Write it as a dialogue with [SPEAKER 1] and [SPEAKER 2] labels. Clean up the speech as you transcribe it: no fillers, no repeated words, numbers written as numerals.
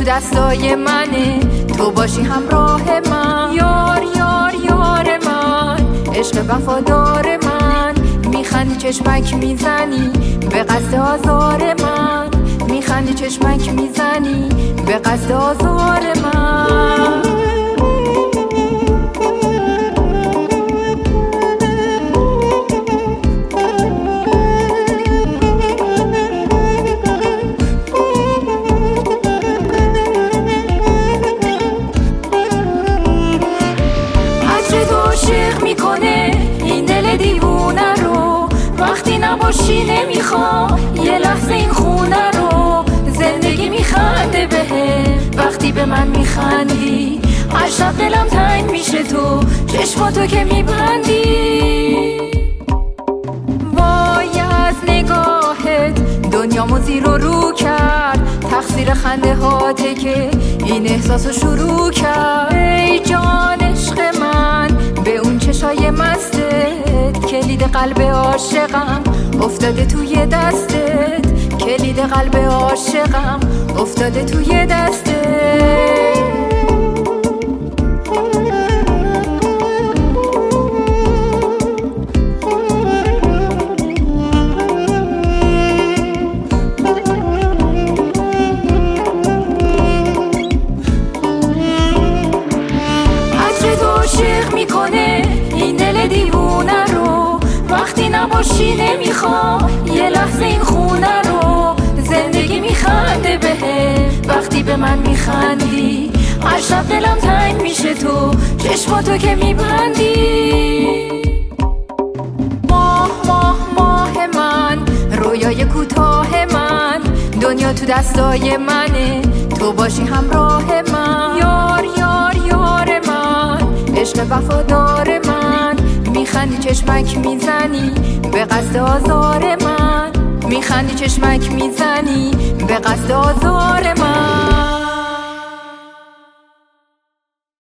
[SPEAKER 1] تو دستای منه، تو باشی همراه من. یار یار یار من، عشق وفادار من. میخندی چشمک میزنی به قصد آزار من. میخندی چشمک میزنی به قصد آزار من. عاشق میکنه این دل دیوونه رو، وقتی نباشی نمیخوام یه لحظه این خونه رو. زندگی میخنده بهم وقتی به من میخندی، هر شب دلم تنگ میشه تو چشماتو که میبندی. وای از نگاهت دنیامو زیر و رو کرد، تقصیر خنده هاته که این احساسو شروع کرد. ای جان عشق من به اون چشای مستت، کلید قلب عاشقم افتاده توی دستت. کلید قلب عاشقم افتاده توی دستت. عاشق میکنه این دل دیوونه رو، وقتی نباشی نمیخوام یه لحظه این خونه رو. زندگی میخنده بهم وقتی به من میخندی، هر شب دلم تنگ میشه تو چشماتو که میبندی. ماه ماه ماه من، رویای کوتاه من. دنیا تو دستای منه، تو باشی همراه من. یار یار یار من، عشق وفادار من. میخندی چشمک میزنی به قصد آزار من. میخندی چشمک میزنی به قصد آزار من.